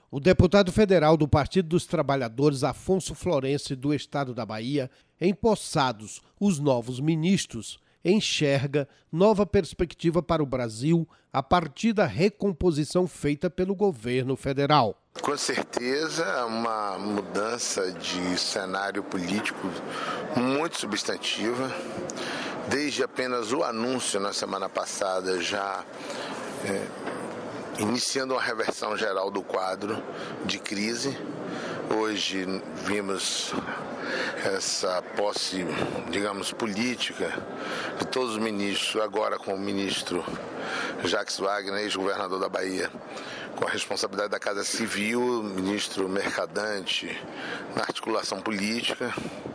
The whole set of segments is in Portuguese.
O deputado federal do Partido dos Trabalhadores, Afonso Florencio, do estado da Bahia, empossados os novos ministros, enxerga nova perspectiva para o Brasil a partir da recomposição feita pelo governo federal. Com certeza, uma mudança de cenário político muito substantiva. Desde apenas o anúncio na semana passada, já iniciando uma reversão geral do quadro de crise. Hoje vimos essa posse, digamos, política de todos os ministros, agora com o ministro Jacques Wagner, ex-governador da Bahia, com a responsabilidade da Casa Civil, ministro Mercadante, na articulação política.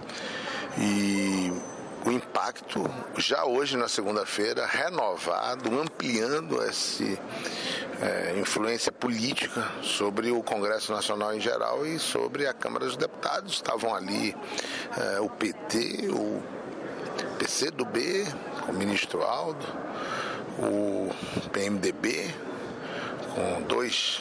E o impacto, já hoje na segunda-feira, renovado, ampliando essa influência política sobre o Congresso Nacional em geral e sobre a Câmara dos Deputados. Estavam ali o PT, o PCdoB, com o ministro Aldo, o PMDB, com dois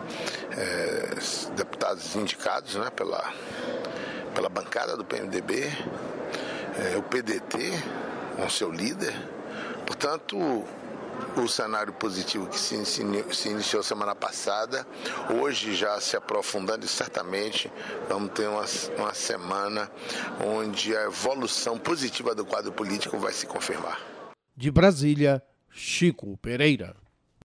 deputados indicados, né, pela bancada do PMDB, o PDT, com seu líder. Portanto, o cenário positivo que se iniciou semana passada, hoje já se aprofundando, e certamente vamos ter uma semana onde a evolução positiva do quadro político vai se confirmar. De Brasília, Chico Pereira.